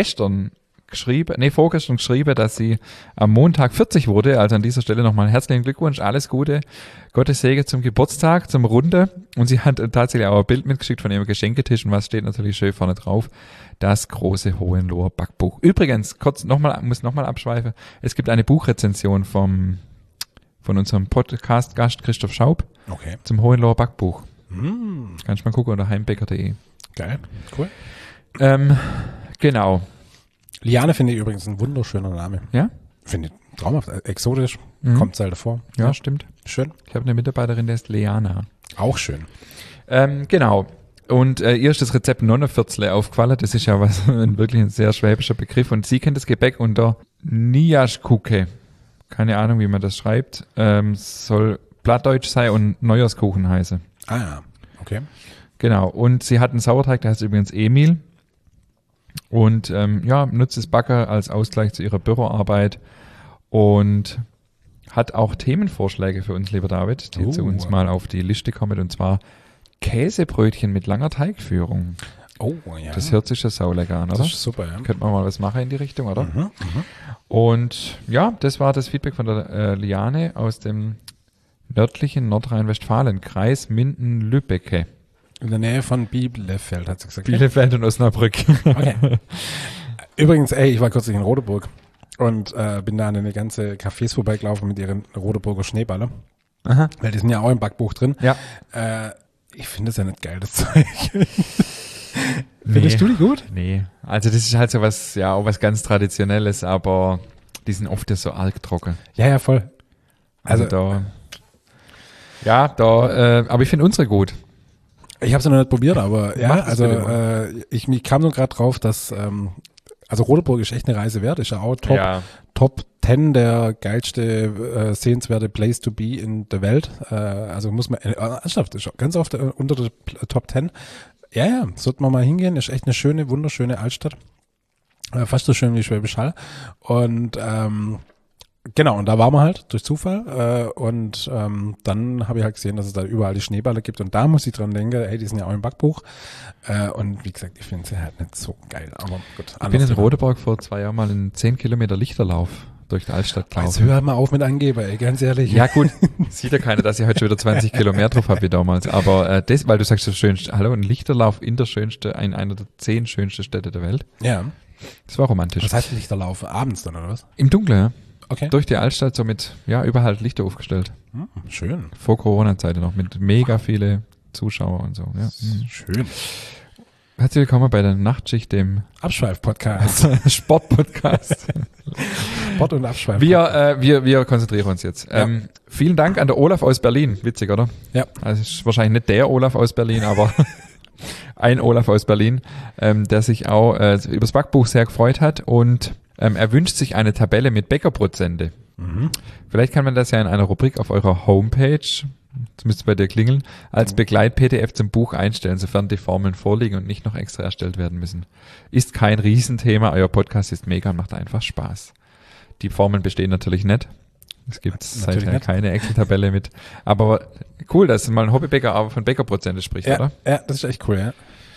vorgestern geschrieben, dass sie am Montag 40 wurde. Also an dieser Stelle nochmal herzlichen Glückwunsch, alles Gute. Gottes Segen zum Geburtstag, zum Runde. Und sie hat tatsächlich auch ein Bild mitgeschickt von ihrem Geschenketisch und was steht natürlich schön vorne drauf. Das große Hohenloher Backbuch. Übrigens, muss nochmal abschweifen. Es gibt eine Buchrezension von unserem Podcast-Gast Christoph Schaub zum Hohenloher Backbuch. Kannst mal gucken unter heimbäcker.de. Geil, cool. Genau. Liane finde ich übrigens ein wunderschöner Name. Ja? Finde ich traumhaft, exotisch, kommt selten vor. Ja, stimmt. Schön. Ich habe eine Mitarbeiterin, die heißt Leana. Auch schön. Genau. Und ihr ist das Rezept Nonnenviertle aufgefallen. Das ist ja wirklich ein sehr schwäbischer Begriff. Und sie kennt das Gebäck unter Niaschkuke. Keine Ahnung, wie man das schreibt. Soll Plattdeutsch sein und Neujahrskuchen heißen. Ah ja, okay. Genau. Und sie hat einen Sauerteig, der heißt übrigens Emil. Und nutzt das Backer als Ausgleich zu ihrer Büroarbeit. Und hat auch Themenvorschläge für uns, lieber David, die zu uns mal auf die Liste kommen. Und zwar Käsebrötchen mit langer Teigführung. Oh, ja. Das hört sich ja saulecker an, oder? Das ist super, ja. Könnte man mal was machen in die Richtung, oder? Und ja, das war das Feedback von der Liane aus dem nördlichen Nordrhein-Westfalen-Kreis Minden-Lübbecke. In der Nähe von Bielefeld, hat sie gesagt. Bielefeld und Osnabrück. Okay. Übrigens, ich war kürzlich in Rodeburg und bin da an eine ganze Cafés vorbeigelaufen mit ihren Rodeburger Schneeballer. Aha. Weil die sind ja auch im Backbuch drin. Ja. Ich finde das ja nicht geil, das Zeug. Findest du die gut? Nee. Also das ist halt so was, ja, auch was ganz Traditionelles, aber die sind oft ja so arg trocken. Ja, voll. Also aber ich finde unsere gut. Ich habe es noch nicht probiert, aber ja, Mach das also bitte ich kam nur gerade drauf, dass also Rodeburg ist echt eine Reise wert, ist ja auch Top 10 der geilste sehenswerte Place to be in der Welt. Also muss man ernsthaft, ist ganz oft unter der Top 10. Ja, sollte man mal hingehen, ist echt eine schöne, wunderschöne Altstadt. Fast so schön wie Schwäbisch Hall. Und genau, und da waren wir halt durch Zufall und dann habe ich halt gesehen, dass es da überall die Schneeballe gibt und da muss ich dran denken, hey, die sind ja auch im Backbuch und wie gesagt, ich finde sie halt nicht so geil, aber gut. Ich bin in Rodeburg vor 2 Jahren mal in 10 Kilometer Lichterlauf durch die Altstadt gelaufen. Jetzt hör mal auf mit Angeber, ey, ganz ehrlich. Ja gut, sieht ja keiner, dass ich heute schon wieder 20 Kilo mehr drauf habe wie damals, aber das, weil du sagst, das schönste, hallo, ein Lichterlauf in einer der 10 schönsten Städte der Welt. Ja. Das war romantisch. Was heißt Lichterlauf? Abends dann, oder was? Im Dunkeln, ja. Okay. Durch die Altstadt so mit, überall Lichter aufgestellt. Schön. Vor Corona-Zeiten noch mit mega viele Zuschauer und so. Ja. Schön. Herzlich willkommen bei der Nachtschicht, dem Abschweif-Podcast. Sport-Podcast. Sport- und Abschweif. Wir konzentrieren uns jetzt. Ja. Vielen Dank an der Olaf aus Berlin. Witzig, oder? Ja. Also es ist wahrscheinlich nicht der Olaf aus Berlin, aber ein Olaf aus Berlin, der sich auch über das Backbuch sehr gefreut hat und er wünscht sich eine Tabelle mit Bäckerprozente. Vielleicht kann man das ja in einer Rubrik auf eurer Homepage, das müsste bei dir klingeln, als Begleit-PDF zum Buch einstellen, sofern die Formeln vorliegen und nicht noch extra erstellt werden müssen. Ist kein Riesenthema, euer Podcast ist mega und macht einfach Spaß. Die Formeln bestehen natürlich nicht. Es gibt seither keine Excel-Tabelle mit. Aber cool, dass mal ein Hobbybäcker aber von Bäckerprozente spricht, oder? Ja, das ist echt cool, ja.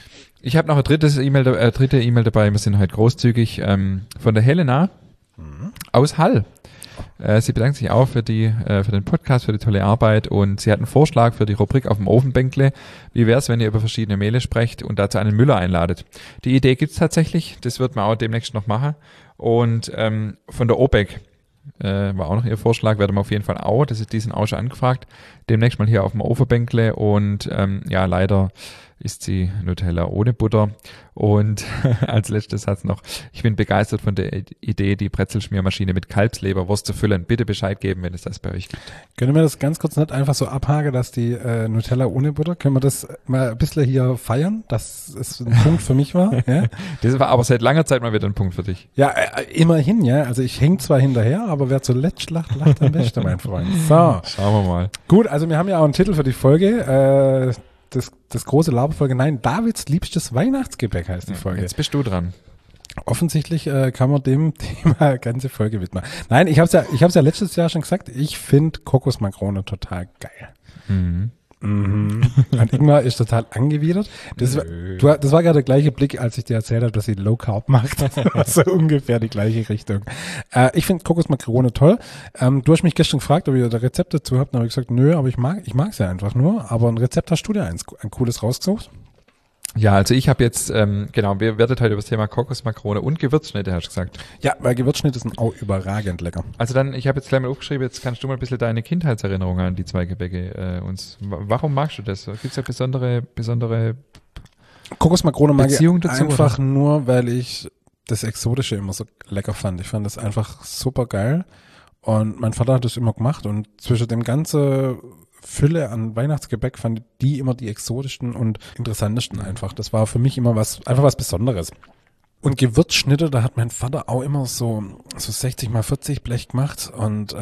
Ich habe noch eine dritte E-Mail dabei. Wir sind heute großzügig von der Helena aus Hall. Sie bedankt sich auch für den Podcast, für die tolle Arbeit und sie hat einen Vorschlag für die Rubrik auf dem Ofenbänkle. Wie wäre es, wenn ihr über verschiedene Mehle sprecht und dazu einen Müller einladet? Die Idee gibt's tatsächlich, das wird man auch demnächst noch machen. Und von der OPEC war auch noch ihr Vorschlag, werden wir auf jeden Fall auch, die sind auch schon angefragt, demnächst mal hier auf dem Ofenbänkle und ja, leider ist sie Nutella ohne Butter. Und als letztes Satz noch, ich bin begeistert von der Idee, die Brezelschmiermaschine mit Kalbsleberwurst zu füllen. Bitte Bescheid geben, wenn es das bei euch gibt. Können wir das ganz kurz nicht einfach so abhaken, dass die Nutella ohne Butter, können wir das mal ein bisschen hier feiern, dass es ein Punkt für mich war? Ja? Das war aber seit langer Zeit mal wieder ein Punkt für dich. Ja, immerhin, ja. Also ich hänge zwar hinterher, aber wer zuletzt lacht, lacht am besten, mein Freund. So. Schauen wir mal. Gut, also wir haben ja auch einen Titel für die Folge, das große Laberfolge. Nein, Davids liebstes Weihnachtsgebäck heißt die Folge. Jetzt bist du dran. Offensichtlich kann man dem Thema eine ganze Folge widmen. Nein, ich hab's ja letztes Jahr schon gesagt, ich finde Kokosmakrone total geil. Mhm. Und Ingmar ist total angewidert. Das war gerade der gleiche Blick, als ich dir erzählt habe, dass sie Low Carb macht. Das war so ungefähr die gleiche Richtung. Ich finde Kokosmakrone toll. Du hast mich gestern gefragt, ob ihr da Rezept dazu habt. Dann habe ich gesagt, nö, aber ich mag's ja einfach nur. Aber ein Rezept hast du dir ein cooles rausgesucht? Ja, also ich habe jetzt, wir werdet heute über das Thema Kokosmakrone und Gewürzschnitte, hast du gesagt. Ja, weil Gewürzschnitte sind auch überragend lecker. Also dann, ich habe jetzt gleich mal aufgeschrieben, jetzt kannst du mal ein bisschen deine Kindheitserinnerungen an die zwei Gebäcke uns. Warum magst du das? Gibt's ja besondere Kokosmakrone mag Beziehung ich dazu, einfach oder? nur, weil ich das Exotische immer so lecker fand. Ich fand das einfach super geil. Und mein Vater hat das immer gemacht und zwischen dem ganzen Fülle an Weihnachtsgebäck fand ich die immer die exotischsten und interessantesten einfach. Das war für mich immer was Besonderes. Und Gewürzschnitte, da hat mein Vater auch immer so 60x40 Blech gemacht und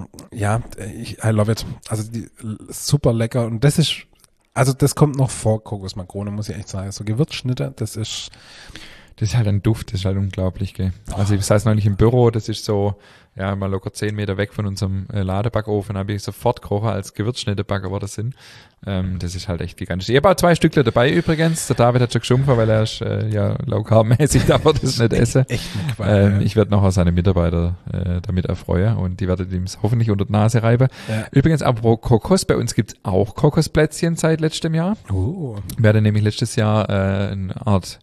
I love it. Also die super lecker und das kommt noch vor Kokosmakrone, muss ich echt sagen. So Gewürzschnitte, das ist halt ein Duft, das ist halt unglaublich, gell. Also ich saß neulich im Büro, das ist so, ja, mal locker 10 Meter weg von unserem Ladebackofen, habe ich sofort gerochen, als Gewürzschnittebacker war das sind. Das ist halt echt gigantisch. Ich habe auch 2 Stückle dabei übrigens. Der David hat schon geschumpfen, weil er ist low carb mäßig, darf er das nicht essen. Echt eine Qual, Ich werde noch auch seine Mitarbeiter damit erfreuen und die werden ihm hoffentlich unter die Nase reiben. Ja. Übrigens, apropos Kokos, bei uns gibt's auch Kokosplätzchen seit letztem Jahr. Wir hatten nämlich letztes Jahr eine Art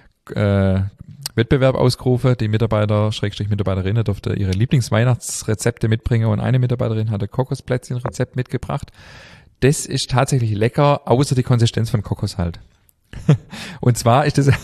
Wettbewerb ausgerufen. Die Mitarbeiterinnen durfte ihre Lieblingsweihnachtsrezepte mitbringen und eine Mitarbeiterin hat ein Kokosplätzchen-Rezept mitgebracht. Das ist tatsächlich lecker, außer die Konsistenz von Kokos halt. Und zwar ist das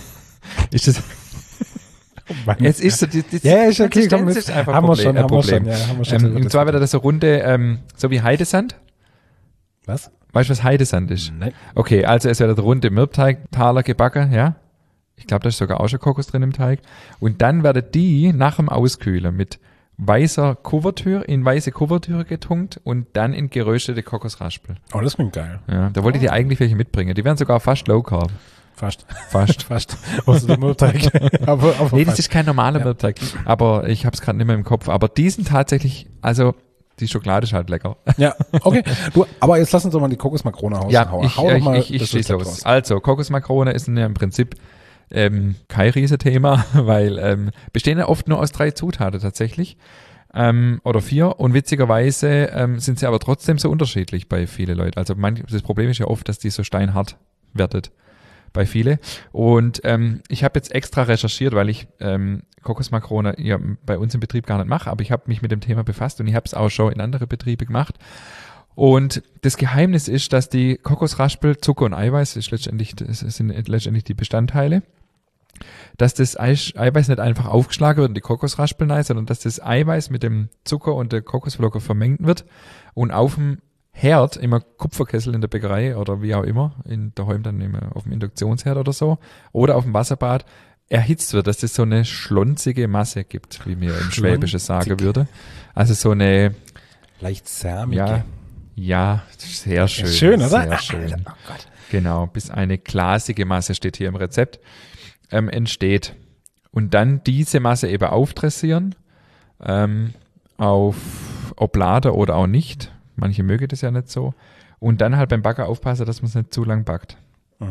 es ist so, die ist okay, komm, Konsistenz ist einfach haben wir schon. Und zwar wird das so runde, so wie Heidesand. Was? Weißt du, was Heidesand ist? Nein. Okay, also es wird runde Mürbteigtaler gebacken, ja. Ich glaube, da ist sogar auch schon Kokos drin im Teig. Und dann werden die nach dem Auskühlen mit weiße Kuvertüre getunkt und dann in geröstete Kokosraspel. Oh, das klingt geil. Ja, da wollte ich dir eigentlich welche mitbringen. Die wären sogar fast low carb. Fast. Fast. Außer der Mürbteig. aber Nee, fast. das ist kein normaler Mürbteig. Aber ich habe es gerade nicht mehr im Kopf. Aber die sind tatsächlich, also die Schokolade ist halt lecker. Ja, okay. Du, aber jetzt lass uns doch mal die Kokosmakrone hauen. Ja, Hau doch mal ich das schieß Rezept los. raus. Also, Kokosmakrone ist ja im Prinzip kein Riesenthema, weil bestehen ja oft nur aus 3 Zutaten tatsächlich. Oder 4 und witzigerweise sind sie aber trotzdem so unterschiedlich bei vielen Leuten. Also das Problem ist ja oft, dass die so steinhart wertet bei viele. Und ich habe jetzt extra recherchiert, weil ich Kokosmakrone ja bei uns im Betrieb gar nicht mache, aber ich habe mich mit dem Thema befasst und ich habe es auch schon in andere Betriebe gemacht. Und das Geheimnis ist, dass die Kokosraspel, Zucker und Eiweiß sind letztendlich die Bestandteile, dass das Eiweiß nicht einfach aufgeschlagen wird und die Kokosraspel rein, sondern dass das Eiweiß mit dem Zucker und der Kokosflocke vermengt wird und auf dem Herd, immer Kupferkessel in der Bäckerei oder wie auch immer, daheim dann immer auf dem Induktionsherd oder so, oder auf dem Wasserbad, erhitzt wird, dass das so eine schlonzige Masse gibt, wie mir im Schwäbischen sagen würde. Also so eine leicht sämige. Ja, sehr schön. Schön, oder? Sehr schön. Oh Gott. Genau, bis eine glasige Masse steht hier im Rezept, entsteht. Und dann diese Masse eben aufdressieren, auf Oblade oder auch nicht. Manche mögen das ja nicht so. Und dann halt beim Backen aufpassen, dass man es nicht zu lang backt. Mhm.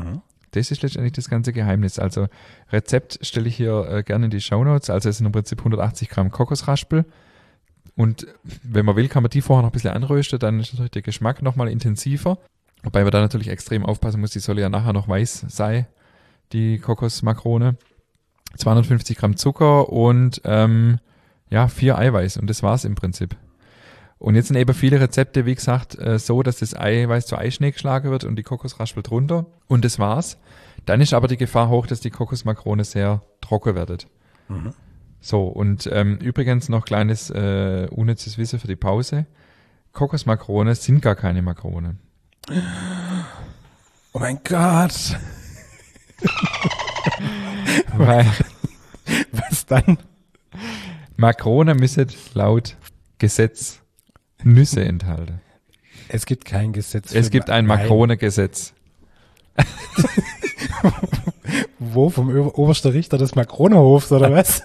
Das ist letztendlich das ganze Geheimnis. Also Rezept stelle ich hier gerne in die Shownotes. Also es sind im Prinzip 180 Gramm Kokosraspel. Und wenn man will, kann man die vorher noch ein bisschen anrösten. Dann ist natürlich der Geschmack nochmal intensiver. Wobei man da natürlich extrem aufpassen muss. Die soll ja nachher noch weiß sein, die Kokosmakrone. 250 Gramm Zucker und 4 Eiweiß. Und das war's im Prinzip. Und jetzt sind eben viele Rezepte, wie gesagt, so, dass das Eiweiß zu Eischnee geschlagen wird und die Kokosraspel drunter. Und das war's. Dann ist aber die Gefahr hoch, dass die Kokosmakrone sehr trocken wird. Mhm. So, und übrigens noch kleines unnützes Wissen für die Pause. Kokosmakrone sind gar keine Makrone. Oh mein Gott. Weil Was dann? Makrone müssen laut Gesetz Nüsse enthalten. Es gibt kein Gesetz. Es gibt ein Makrone-Gesetz. Wo? Vom obersten Richter des Makronehofs oder was?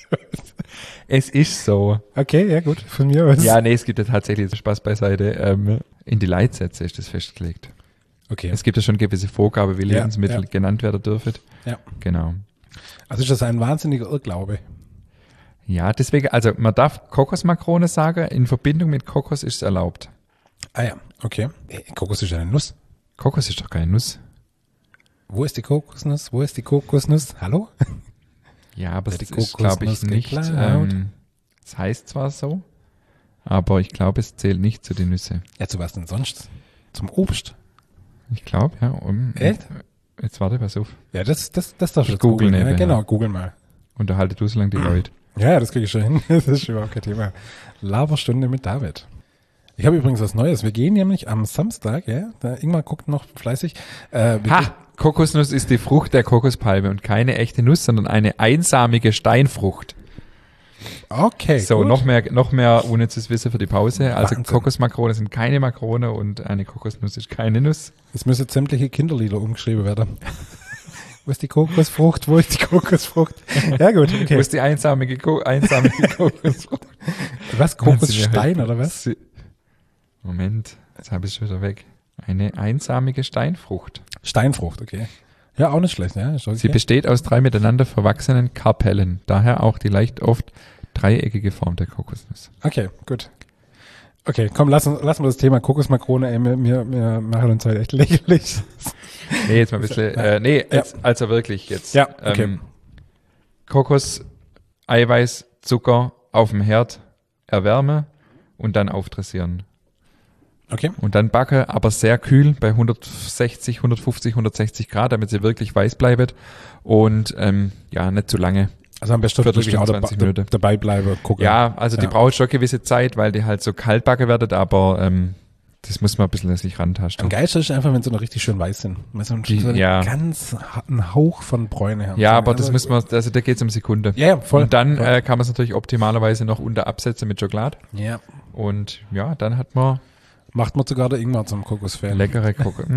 Es ist so. Okay, ja gut, von mir aus. Ja, nee, es gibt ja tatsächlich Spaß beiseite. In die Leitsätze ist das festgelegt. Okay. Es gibt ja schon gewisse Vorgaben, wie Ja, Lebensmittel genannt werden dürfen. Ja. Genau. Also ist das ein wahnsinniger Irrglaube. Ja, deswegen, also man darf Kokosmakrone sagen, in Verbindung mit Kokos ist es erlaubt. Ah ja, okay. Kokos ist ja eine Nuss. Kokos ist doch keine Nuss. Wo ist die Kokosnuss? Wo ist die Kokosnuss? Hallo? Ja, aber Ja, das die ist, glaube ich, Kokosnuss nicht. geklaut. Es heißt zwar so, aber ich glaube, es zählt nicht zu den Nüsse. Ja, zu was denn sonst? Zum Obst? Ich glaube, ja. Echt? Jetzt warte, pass auf. Ja, das darfst du jetzt googeln googeln. Ja, nebenher. genau, google mal. Unterhalte du so lange die Leute. Ja, das kriege ich schon hin. Das ist überhaupt kein Thema. Laberstunde mit David. Ich habe übrigens was Neues. Wir gehen nämlich am Samstag, ja, der Ingmar guckt noch fleißig. Kokosnuss ist die Frucht der Kokospalme und keine echte Nuss, sondern eine einsamige Steinfrucht. Okay, So, gut. noch mehr unnützes Wissen für die Pause. Also Wahnsinn. Kokosmakrone sind keine Makrone und eine Kokosnuss ist keine Nuss. Jetzt müssen sämtliche Kinderlieder umgeschrieben werden. Wo ist die Kokosfrucht? Wo ist die Kokosfrucht? Ja gut, Wo okay. ist die einsamige Kokosfrucht? Was, Kokosstein oder was? Moment, jetzt habe ich es schon wieder weg. Eine einsamige Steinfrucht. Steinfrucht, okay. Ja, auch nicht schlecht, ja. Ist okay. Sie besteht aus 3 miteinander verwachsenen Karpellen, daher auch die leicht oft dreieckige Form der Kokosnuss. Okay, gut. Okay, komm, lassen wir das Thema Kokosmakrone, ey, wir machen uns heute echt lächerlich. Nee, jetzt mal ein bisschen, jetzt, also wirklich jetzt. Ja, okay. Kokos, Eiweiß, Zucker auf dem Herd erwärmen und dann aufdressieren. Okay. Und dann backe, aber sehr kühl bei 160, 150, 160 Grad, damit sie wirklich weiß bleibt. Und nicht zu lange. Also am besten wirklich auch 20 Minuten. dabei bleiben, gucken. Ja, also die braucht schon gewisse Zeit, weil die halt so kalt backen werden, aber das muss man ein bisschen sich rantasten. Am geilsten ist einfach, wenn sie noch richtig schön weiß sind. Wenn sie so einen Hauch von Bräune haben. Ja, so, aber also, das muss man, also da geht's um Sekunde. Ja, voll. Und dann voll. kann man es natürlich optimalerweise noch unter absetzen mit Schokolade. Ja. Und ja, dann hat man Macht man sogar der Ingmar zum Kokosfan. leckere Kokos.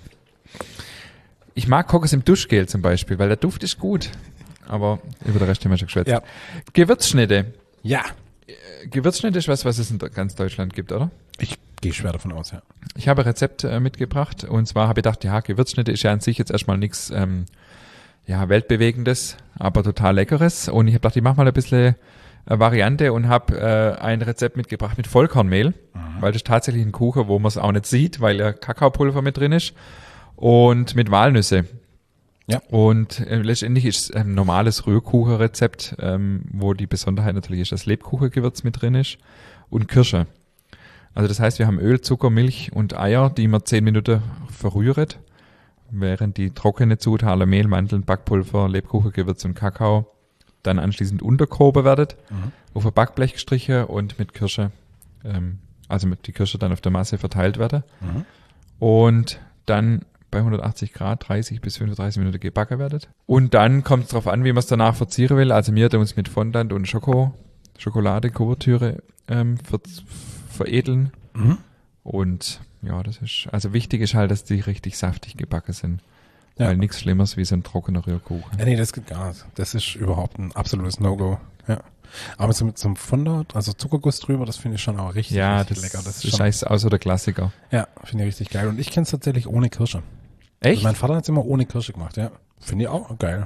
Ich mag Kokos im Duschgel zum Beispiel, weil der Duft ist gut. Aber über den Rest haben wir schon geschwätzt. Ja. Gewürzschnitte. Ja. Gewürzschnitte ist was es in ganz Deutschland gibt, oder? Ich gehe schwer davon aus, ja. Ich habe ein Rezept mitgebracht und zwar habe ich gedacht, ja, Gewürzschnitte ist ja an sich jetzt erstmal nichts Weltbewegendes, aber total Leckeres. Und ich habe gedacht, ich mache mal ein bisschen Variante und habe ein Rezept mitgebracht mit Vollkornmehl, weil das ist tatsächlich ein Kuchen, wo man es auch nicht sieht, weil ja Kakaopulver mit drin ist und mit Walnüsse. Ja. Und letztendlich ist es ein normales Rührkuchenrezept, wo die Besonderheit natürlich ist, dass Lebkuchengewürz mit drin ist und Kirsche. Also das heißt, wir haben Öl, Zucker, Milch und Eier, die man 10 Minuten verrührt, während die trockene Zutaten Mehl, Mandeln, Backpulver, Lebkuchengewürz und Kakao dann anschließend untergehoben werden, auf ein Backblech gestrichen und mit Kirsche, also mit die Kirsche dann auf der Masse verteilt werden. Und dann bei 180 Grad 30 bis 35 Minuten gebacken werden. Und dann kommt es darauf an, wie man es danach verzieren will. Also wir haben uns mit Fondant und Schokolade, Kuvertüre veredeln. Und ja, das ist, also wichtig ist halt, dass die richtig saftig gebacken sind. Ja. Weil nichts Schlimmeres wie so ein trockener Rührkuchen. Ja, nee, das geht gar nicht. Das ist überhaupt ein absolutes No-Go. Ja. Aber zum Fondant, also Zuckerguss drüber, das finde ich schon auch richtig, Ja, richtig das lecker. Das ist schon, scheiße, außer der Klassiker. ja, finde ich richtig geil. Und ich kenne es tatsächlich ohne Kirsche. Echt? Also mein Vater hat es immer ohne Kirsche gemacht, ja. Finde ich auch geil.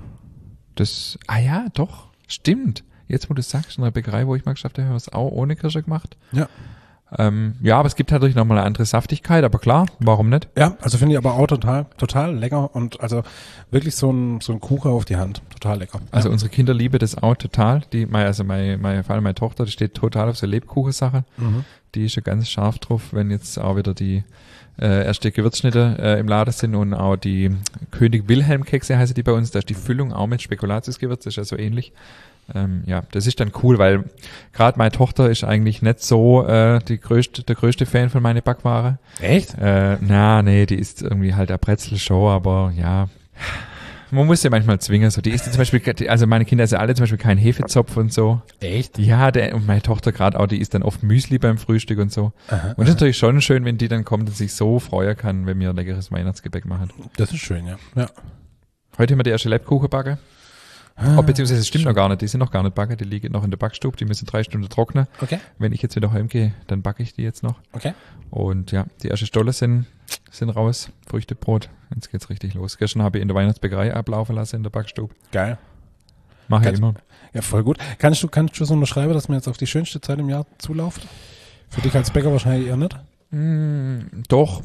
Ja, doch, stimmt. Jetzt, wo du sagst, in der Bäckerei, wo ich mal geschafft habe, haben wir es auch ohne Kirsche gemacht. Ja. Ja, aber es gibt natürlich nochmal eine andere Saftigkeit, aber klar, warum nicht? Ja, also finde ich aber auch total lecker und also wirklich so ein Kuchen auf die Hand. Total lecker. Also unsere Kinder lieben das auch total. Meine Tochter, die steht total auf so Lebkuchensache. Die ist ja ganz scharf drauf, wenn jetzt auch wieder die erste Gewürzschnitte im Laden sind und auch die König Wilhelm Kekse heißen die bei uns. Da ist die Füllung auch mit Spekulatiusgewürz, ist ja so ähnlich. Ja, das ist dann cool, weil gerade meine Tochter ist eigentlich nicht so der größte Fan von meiner Backware. Echt? Nee, die ist irgendwie halt der Brezel-Show, aber ja, man muss ja manchmal zwingen. So, die isst zum Beispiel, also meine Kinder essen alle zum Beispiel keinen Hefezopf und so. Echt? Ja, und meine Tochter gerade auch, die isst dann oft Müsli beim Frühstück und so. Und das ist natürlich schon schön, wenn die dann kommt und sich so freuen kann, wenn wir ein leckeres Weihnachtsgebäck machen. Das ist schön, ja. Heute haben wir die erste Lebkuchen backen. Beziehungsweise es stimmt noch gar nicht, die sind noch gar nicht backen, die liegen noch in der Backstube, die müssen 3 Stunden trocknen. Okay. Wenn ich jetzt wieder heimgehe, dann backe ich die jetzt noch. Okay. Und ja, die ersten Stolle sind raus, Früchtebrot, jetzt geht's richtig los. Gestern habe ich in der Weihnachtsbäckerei ablaufen lassen in der Backstube. Geil. Mache ich immer. Ja, voll gut. Kannst du so unterschreiben, dass mir jetzt auf die schönste Zeit im Jahr zulauft? Für dich als Bäcker wahrscheinlich eher nicht? Doch.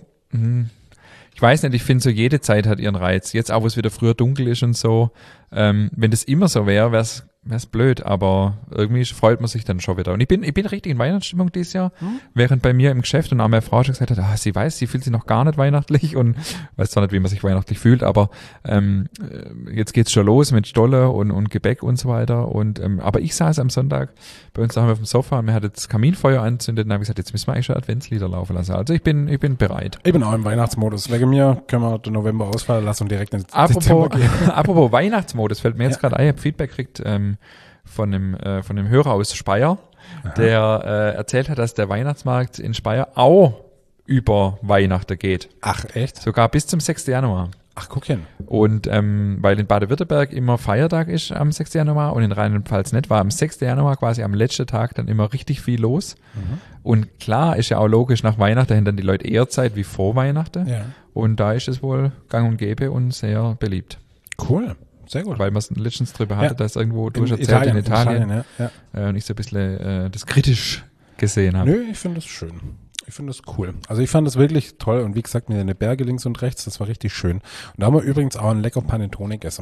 Ich weiß nicht, ich finde so jede Zeit hat ihren Reiz. Jetzt auch, wo es wieder früher dunkel ist und so. Wenn das immer so wäre, wär's blöd, aber irgendwie freut man sich dann schon wieder. Und ich bin richtig in Weihnachtsstimmung dieses Jahr, während bei mir im Geschäft und auch meine Frau schon gesagt hat, sie fühlt sich noch gar nicht weihnachtlich und weiß zwar nicht, wie man sich weihnachtlich fühlt, aber jetzt geht's schon los mit Stolle und Gebäck und so weiter. Und aber ich saß am Sonntag bei uns daheim auf dem Sofa und mir hat das Kaminfeuer anzündet und habe gesagt, jetzt müssen wir eigentlich schon Adventslieder laufen lassen. Also ich bin bereit. Ich bin auch im Weihnachtsmodus. Wegen mir können wir den November ausfallen lassen und direkt ins Dezember gehen. Apropos Weihnachtsmodus, fällt mir jetzt gerade ein, ich habe Feedback gekriegt von einem Hörer aus Speyer, der erzählt hat, dass der Weihnachtsmarkt in Speyer auch über Weihnachten geht. Ach, echt? Sogar bis zum 6. Januar. Ach, guck hin. Und weil in Baden-Württemberg immer Feiertag ist am 6. Januar und in Rheinland-Pfalz nicht, war am 6. Januar quasi am letzten Tag dann immer richtig viel los. Und klar ist ja auch logisch, nach Weihnachten haben dann die Leute eher Zeit wie vor Weihnachten. Ja. Und da ist es wohl gang und gäbe und sehr beliebt. Cool. Sehr gut. Weil man es letztens drüber hatte, dass irgendwo in Italien. Ja. Und ich so ein bisschen das kritisch gesehen habe. Nö, ich finde das schön. Ich finde das cool. Also ich fand das wirklich toll und wie gesagt, mir eine Berge links und rechts, das war richtig schön. Und da haben wir übrigens auch einen lecker Panettone gegessen.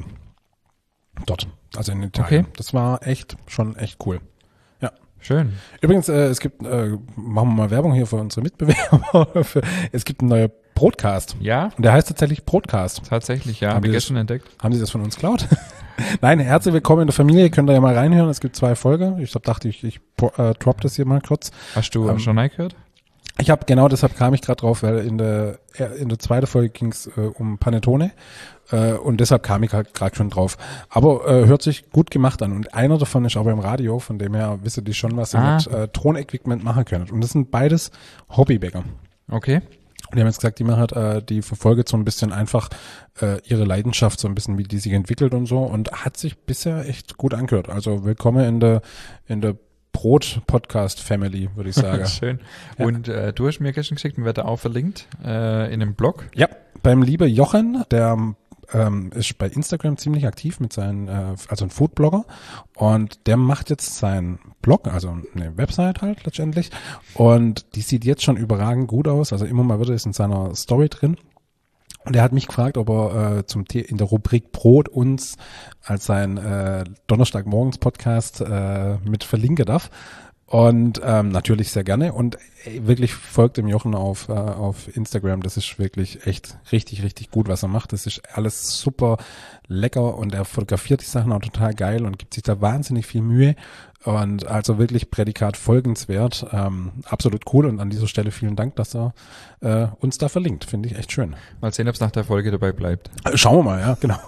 Dort, also in Italien. Okay. Das war schon echt cool. Ja. Schön. Übrigens, es gibt, machen wir mal Werbung hier für unsere Mitbewerber. Es gibt einen neuen Broadcast. Ja? Und der heißt tatsächlich Broadcast. Tatsächlich, ja. Habe ich ich gestern entdeckt. Haben Sie das von uns geklaut? Nein, herzlich willkommen in der Familie. Könnt ihr ja mal reinhören. Es gibt 2 Folgen. Ich dachte, ich drop das hier mal kurz. Hast du schon reingehört? Ich habe genau deshalb kam ich gerade drauf, weil in der zweiten Folge ging es um Panettone und deshalb kam ich halt gerade schon drauf. Aber hört sich gut gemacht an und einer davon ist aber im Radio, von dem her wisst ihr schon, was ihr mit Tonequipment machen könnt. Und das sind beides Hobbybäcker. Okay. Und die haben jetzt gesagt, die machen halt, die verfolgt so ein bisschen einfach ihre Leidenschaft, so ein bisschen, wie die sich entwickelt und so und hat sich bisher echt gut angehört. Also willkommen in der Brot-Podcast-Family, würde ich sagen. Schön. Ja. Und du hast mir gestern geschickt, mir wird da auch verlinkt in einem Blog. Ja, beim liebe Jochen, der ist bei Instagram ziemlich aktiv mit seinen, also ein Foodblogger und der macht jetzt seinen Blog, also eine Website halt letztendlich und die sieht jetzt schon überragend gut aus, also immer mal wieder ist in seiner Story drin. Und er hat mich gefragt, ob er in der Rubrik Brot uns als sein Donnerstagmorgens-Podcast mit verlinken darf. Und natürlich sehr gerne. Und wirklich folgt dem Jochen auf Instagram. Das ist wirklich echt richtig, richtig gut, was er macht. Das ist alles super lecker und er fotografiert die Sachen auch total geil und gibt sich da wahnsinnig viel Mühe. Und also wirklich Prädikat folgenswert. Absolut cool. Und an dieser Stelle vielen Dank, dass er uns da verlinkt. Finde ich echt schön. Mal sehen, ob es nach der Folge dabei bleibt. Schauen wir mal, ja, genau.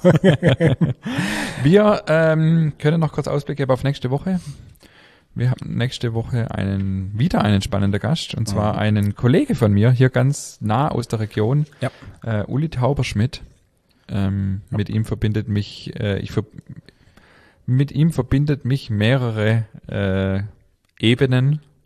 Wir können noch kurz Ausblick geben auf nächste Woche. Wir haben nächste Woche wieder einen spannenden Gast, und zwar einen Kollege von mir, hier ganz nah aus der Region, Uli Tauberschmidt. Mit ihm verbindet mich, mehrere Ebenen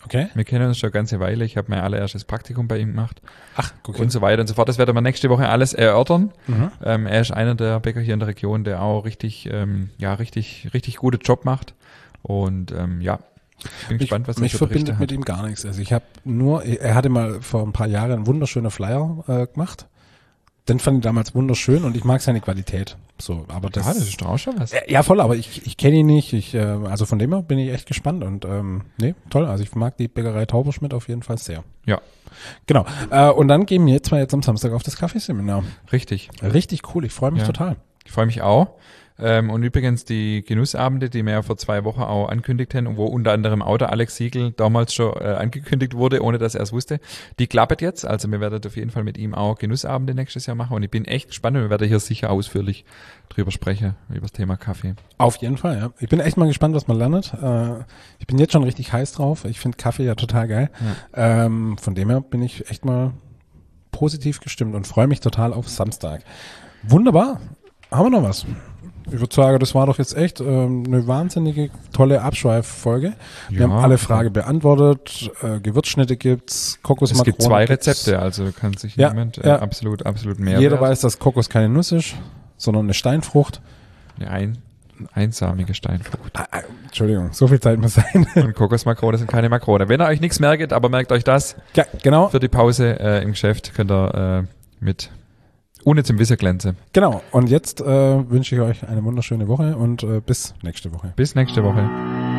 Okay. Wir kennen uns schon eine ganze Weile. Ich habe mein allererstes Praktikum bei ihm gemacht. Ach, okay. Und so weiter und so fort. Das werden wir nächste Woche alles erörtern. Er ist einer der Bäcker hier in der Region, der auch richtig guten Job macht. Und ich bin gespannt, was er mich für Berichte verbindet mit hat. ihm gar nichts. Also ich habe er hatte mal vor ein paar Jahren einen wunderschönen Flyer gemacht. Den fand ich damals wunderschön und ich mag seine Qualität. So, aber Das ist doch auch schon was. Ja, voll, aber ich kenne ihn nicht. Also von dem her bin ich echt gespannt und toll. Also ich mag die Bäckerei Tauberschmidt auf jeden Fall sehr. Ja, Genau. Und dann gehen wir jetzt am Samstag auf das Kaffeeseminar. richtig. Richtig cool, ich freue mich Ja. total. Ich freue mich auch. Und übrigens die Genussabende, die wir ja vor 2 Wochen auch ankündigt haben und wo unter anderem auch der Alex Siegel damals schon angekündigt wurde, ohne dass er es wusste, die klappt jetzt. Also wir werden auf jeden Fall mit ihm auch Genussabende nächstes Jahr machen und ich bin echt gespannt und wir werden hier sicher ausführlich drüber sprechen, über das Thema Kaffee. Auf jeden Fall, ja. Ich bin echt mal gespannt, was man lernt. Ich bin jetzt schon richtig heiß drauf. Ich finde Kaffee ja total geil. Ja. Von dem her bin ich echt mal positiv gestimmt und freue mich total auf Samstag. Wunderbar. Haben wir noch was? Ich würde sagen, das war doch jetzt echt eine wahnsinnige, tolle Abschweiffolge. Wir haben alle Fragen beantwortet. Gewürzschnitte gibt's, Kokosmakronen. Es gibt 2 Rezepte, also kann sich jemand absolut mehr. Jeder weiß, dass Kokos keine Nuss ist, sondern eine Steinfrucht. Eine einsamige Steinfrucht. Entschuldigung, so viel Zeit muss sein. Und Kokosmakrone sind keine Makrone. Wenn ihr euch nichts merkt, aber merkt euch das. Ja, genau. Für die Pause im Geschäft könnt ihr mit ohne zum Wissen glänzen. Genau. Und jetzt wünsche ich euch eine wunderschöne Woche und bis nächste Woche. Bis nächste Woche.